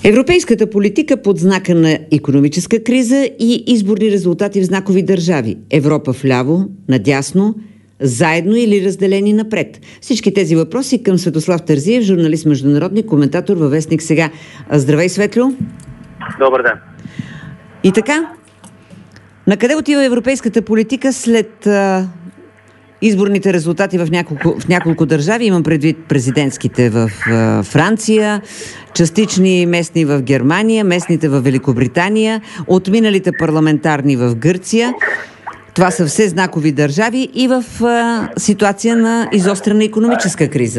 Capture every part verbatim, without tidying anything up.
Европейската политика под знака на икономическа криза и изборни резултати в знакови държави. Европа вляво, надясно, заедно или разделени напред. Всички тези въпроси към Светослав Терзиев, журналист, международник, коментатор във вестник Сега. Здравей, Светлю! Добър ден! И така, накъде отива европейската политика след а, изборните резултати в няколко, в няколко държави? Имам предвид президентските в а, Франция, частични местни в Германия, местните в Великобритания, отминалите парламентарни в Гърция. Това са все знакови държави и в а, ситуация на изострена икономическа криза.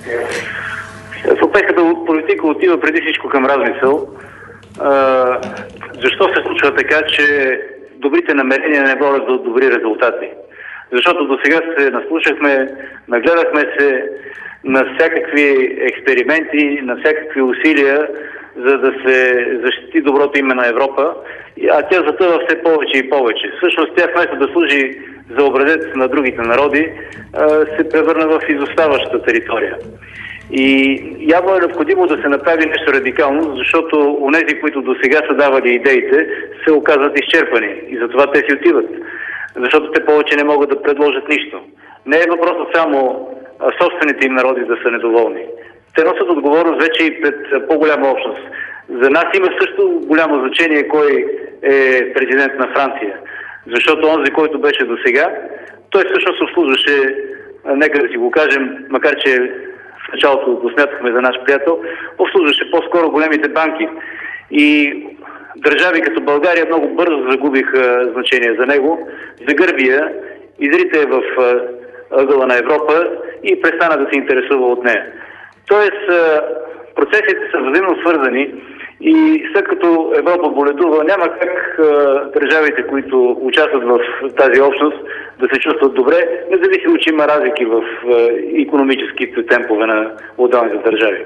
Европейската политика отива преди всичко към размисъл. А, защо се случва така, че добрите намерения не водят до добри резултати? Защото до сега се наслушахме, нагледахме се на всякакви експерименти, на всякакви усилия, за да се защити доброто име на Европа, а тя затъва все повече и повече. Всъщност тя вместо да служи за образец на другите народи, се превърна в изоставаща територия. И явно е необходимо да се направи нещо радикално, защото онези, които до сега са давали идеите, се оказват изчерпани и затова те си отиват. Защото те повече не могат да предложат нищо. Не е въпросът само собствените им народи да са недоволни. Те носят отговорност вече и пред по-голяма общност. За нас има също голямо значение кой е президент на Франция. Защото онзи, който беше до сега, той всъщност обслужваше, нека да си го кажем, макар че в началото го смятахме за наш приятел, обслужваше по-скоро големите банки. И държави като България много бързо загубиха значение за него. За Гърбия изрите в ъгъла на Европа и престана да се интересува от нея. Тоест, процесите са взаимно свързани и след като Европа боледува, няма как държавите, които участват в тази общност, да се чувстват добре, независимо, че има разлики в икономическите темпове на отделните държави.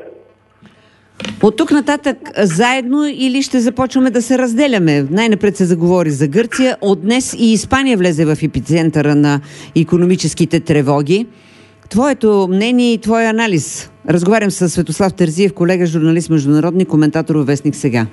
От тук нататък заедно или ще започваме да се разделяме? Най-напред се заговори за Гърция. От днес и Испания влезе в епицентъра на икономическите тревоги. Твоето мнение и твой анализ. Разговарям с Светослав Терзиев, колега, журналист, международник, коментатор във вестник Сега.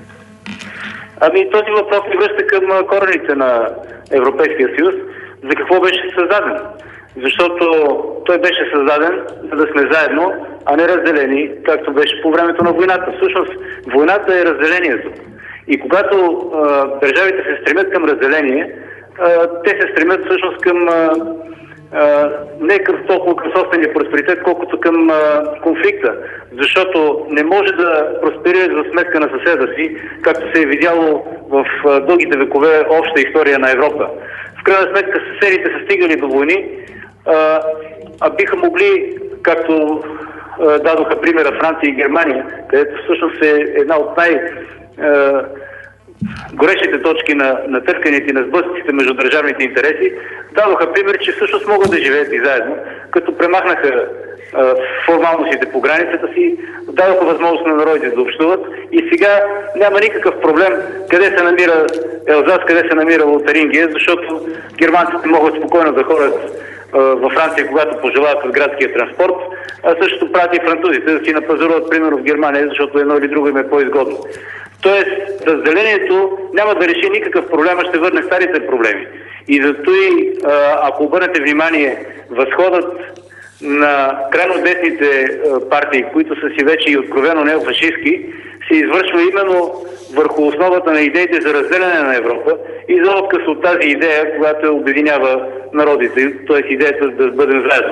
Ами този въпрос се връща към корените на Европейския съюз. За какво беше създаден? Защото той беше създаден, за да сме заедно, а не разделени, както беше по времето на войната. Всъщност, войната е разделението. И когато а, държавите се стремят към разделение, а, те се стремят всъщност към а, а, не към толкова към собствения просперитет, колкото към а, конфликта. Защото не може да просперира за сметка на съседа си, както се е видяло в а, дългите векове обща история на Европа. В крайна сметка съседите са стигали до войни, а, а биха могли, както а, дадоха примера Франция и Германия, където всъщност е една от най- а, горещите точки на, на търканите и на сблъсъците между държавните интереси, дадоха пример, че всъщност могат да живеят и заедно, като премахнаха а, формалностите по границата си, дадоха възможност на народите да общуват и сега няма никакъв проблем къде се намира Елзас, къде се намира Лотарингия, защото германците могат спокойно да ходят а, във Франция, когато пожелаят с градския транспорт, а същото правят и французите, да си напазаруват примерно в Германия, защото едно или друго им е по-изгодно. Тоест, разделението няма да реши никакъв проблем, а ще върне старите проблеми. И зато и, ако обърнете внимание, възходът на крайно десните партии, които са си вече и откровено неофашистски, се извършва именно върху основата на идеите за разделяне на Европа и за отказ от тази идея, която обединява народите, т.е. идеята да бъдем заедно.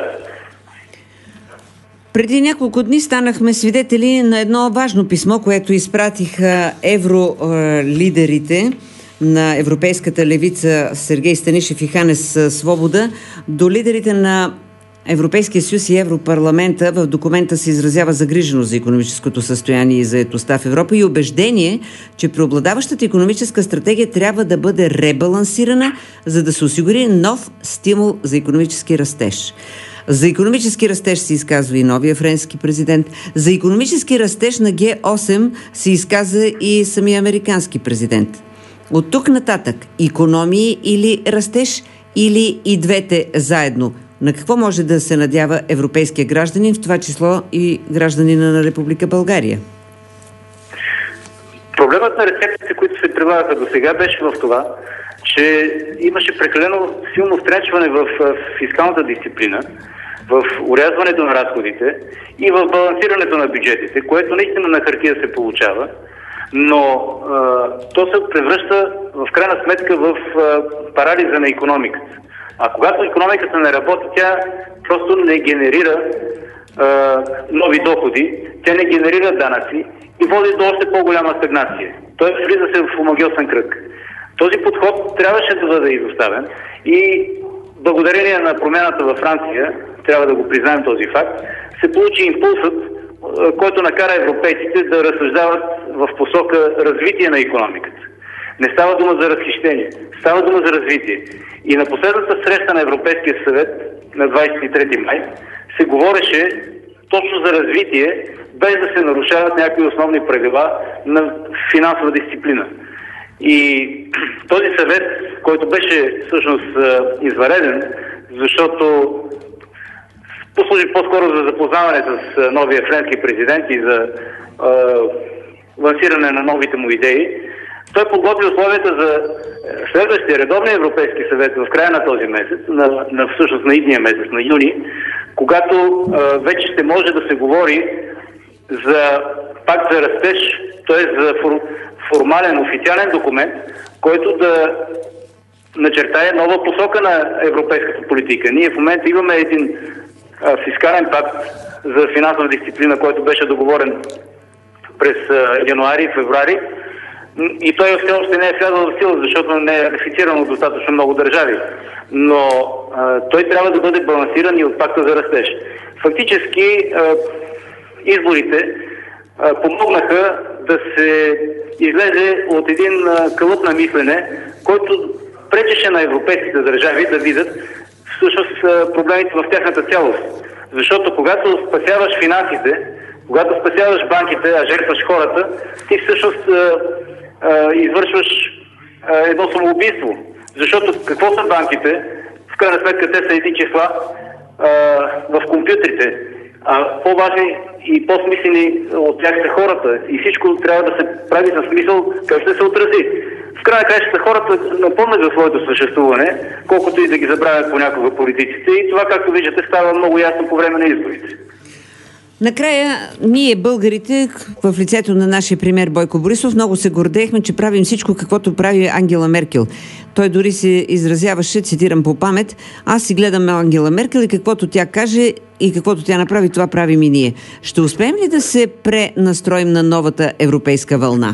Преди няколко дни станахме свидетели на едно важно писмо, което изпратиха евролидерите на европейската левица Сергей Станишев и Ханес Свобода до лидерите на Европейския съюз и Европарламента. В документа се изразява загриженост за икономическото състояние и заетостта в Европа и убеждение, че преобладаващата икономическа стратегия трябва да бъде ребалансирана, за да се осигури нов стимул за икономически растеж. За икономически растеж се изказва и новия френски президент. За икономически растеж на Ге осем се изказа и самия американски президент. От тук нататък икономии или растеж, или и двете заедно? На какво може да се надява европейския гражданин, в това число и гражданина на Република България? Проблемът на рецептите, които се прилагаха до сега, беше в това, че имаше прекалено силно втренчване в фискалната дисциплина, в урязването на разходите и в балансирането на бюджетите, което наистина на хартия се получава, но а, то се превръща в крайна сметка в а, парализа на икономиката. А когато икономиката не работи, тя просто не генерира а, нови доходи, тя не генерира данъци и води до още по-голяма стагнация. Тоест влиза се в омагьосан кръг. Този подход трябваше да бъде изоставен и благодарение на промяната във Франция, трябва да го признаем този факт, се получи импулсът, който накара европейците да разсъждават в посока развитие на икономиката. Не става дума за разхищение, става дума за развитие. И на последната среща на Европейския съвет на двадесет и трети май се говореше точно за развитие, без да се нарушават някои основни правила на финансова дисциплина. И този съвет, който беше всъщност извънреден, защото послужи по-скоро за запознаване с новия френски президент и за е, лансиране на новите му идеи, той подготви условията за следващия редовния Европейски съвет в края на този месец, на, на всъщност на идния месец, на юни, когато е, вече ще може да се говори за пакт за растеж, т.е. за фор, формален, официален документ, който да начертае нова посока на европейската политика. Ние в момента имаме един а, фискален пакт за финансова дисциплина, който беше договорен през а, януари и февруари, и той все още не е влязъл в сила, защото не е ратифициран от достатъчно много държави. Но а, той трябва да бъде балансиран и от пакта за растеж. Фактически а, изборите а, помогнаха да се излезе от един а, кълъп на мислене, който пречеше на европейските държави да видят всъщност проблемите в тяхната цялост. Защото когато спасяваш финансите, когато спасяваш банките, а жертваш хората, ти всъщност а, а, извършваш а, едно самоубийство. Защото какво са банките? В крайна сметка те са едни числа а, в компютрите. А по-важни и по-смислени от тях са хората. И всичко трябва да се прави със смисъл как ще се отрази. В крайна краща хората напомнят за своето съществуване, колкото и да ги забравят понякога политиците. И това, както виждате, става много ясно по време на изборите. Накрая, ние българите, в лицето на нашия премиер Бойко Борисов, много се гордеехме, че правим всичко, каквото прави Ангела Меркел. Той дори се изразяваше, цитирам по памет: аз си гледам Ангела Меркел и каквото тя каже и каквото тя направи, това правим и ние. Ще успеем ли да се пренастроим на новата европейска вълна?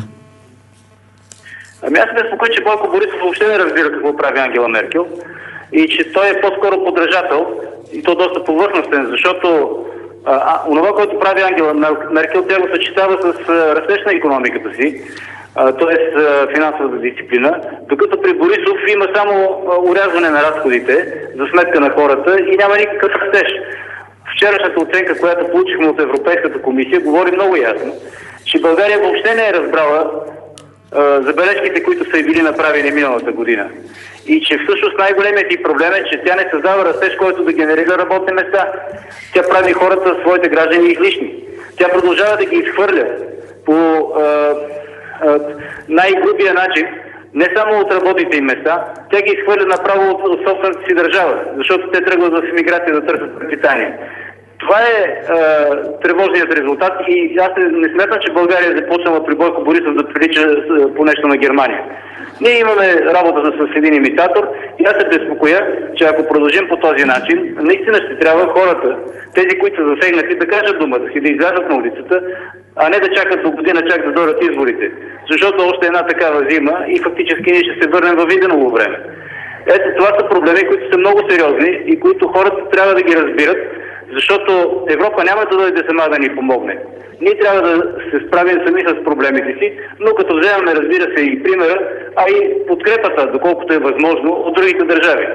Ами аз съм спокоен, че Бойко Борисов въобще не разбира какво прави Ангела Меркел и че той е по-скоро подражател, и то доста повърхностен, защото а, а, онова, което прави Ангела Меркел, тя го съчетава с а, растеж на икономиката си, т.е. финансовата дисциплина, докато при Борисов има само а, урязване на разходите за сметка на хората и няма никакъв растеж. Вчерашната оценка, която получихме от Европейската комисия, говори много ясно, че България въобще не е разбрала забележките, които са и били направени миналата година. И че всъщност най-големият ти проблем е, че тя не създава растеж, който да генерира работни места. Тя прави хората, своите граждани, излишни. Тя продължава да ги изхвърля по а, а, най-грубия начин, не само от работните им места, тя ги изхвърля направо от, от собствената си държава, защото те тръгват в емиграция да търсят препитание. Това е, е тревожният резултат и аз не, не смятам, че България е започнала при Бойко Борисов да прилича по нещо на Германия. Ние имаме работа с един имитатор и аз се безпокоя, че ако продължим по този начин, наистина ще трябва хората, тези, които са засегнати, да кажат думата си, да излязат на улицата, а не да чакат до година чак да дойдат изборите. Защото още една такава зима и фактически ние ще се върнем във виденово време. Ето, това са проблеми, които са много сериозни и които хората трябва да ги разбират, защото Европа няма да дойде сама да ни помогне. Ние трябва да се справим сами с проблемите си, но като вземаме, разбира се, и примера, а и подкрепата, доколкото е възможно, от другите държави.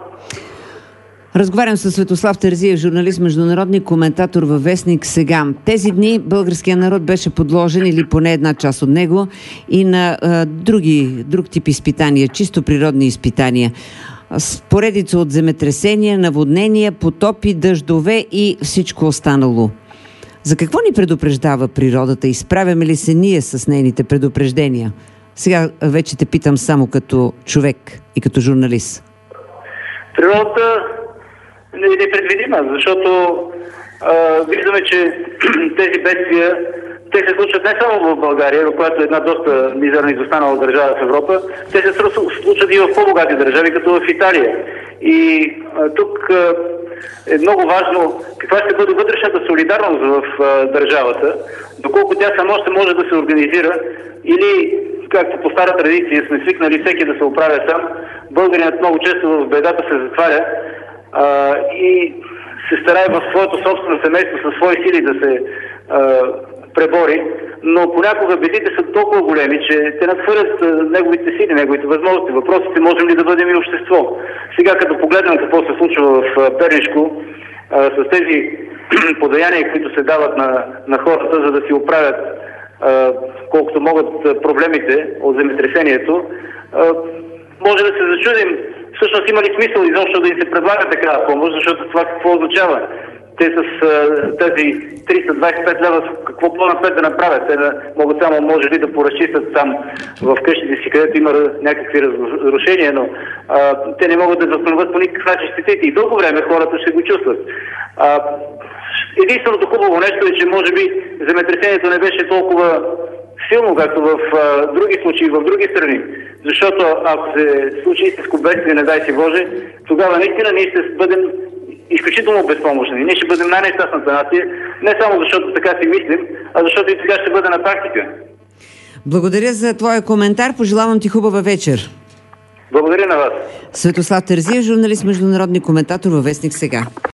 Разговарям с Светослав Терзиев, журналист, международни коментатор във вестник Сега. Тези дни българският народ беше подложен, или поне една част от него, и на а, други, друг тип изпитания, чисто природни изпитания. С поредица от земетресения, наводнения, потопи, дъждове и всичко останало. За какво ни предупреждава природата? Изправяме ли се ние с нейните предупреждения? Сега вече те питам само като човек и като журналист. Природата е непредвидима, защото а, виждаме, че тези бедствия те се случват не само в България, в която е една доста мизерна изостанала държава в Европа, те се случват и в по-богати държави, като в Италия. И а, тук а, е много важно каква ще бъде вътрешната солидарност в а, държавата, доколко тя само ще може да се организира или, както по стара традиция сме свикнали всеки да се оправя сам, българинът много често в бедата се затваря а, и се старае в своето собствено семейство със свои сили да се а, пребори, но понякога бедите са толкова големи, че те надхвърлят неговите сили, неговите възможности. Въпросът е, можем ли да бъдем и общество. Сега, като погледнем какво се случва в Пернишко, а, с тези подаяния, които се дават на, на хората, за да си оправят а, колкото могат проблемите от земетресението, а, може да се зачудим, всъщност има ли смисъл изобщо да им се предлага такава помощ, защото това какво означава? Те с а, тези триста двадесет и пет лева какво по-напред да направят? Те да могат само, може ли, да поразчистят там в къщите си, където има някакви разрушения, но а, те не могат да възстановят по никакъв начин щетите и дълго време хората ще го чувстват. А, единственото хубаво нещо е, че може би земетресението не беше толкова силно, както в а, други случаи, в други страни. Защото ако се случи истинско бедствие, не дай си Боже, тогава наистина ние ще бъдем изключително безпомощни. Ние ще бъдем най-нещастната нация, не само защото така си мислим, а защото и така ще бъде на практика. Благодаря за твоя коментар. Пожелавам ти хубава вечер. Благодаря на вас. Светослав Терзиев, журналист, международни коментатор във Вестник Сега.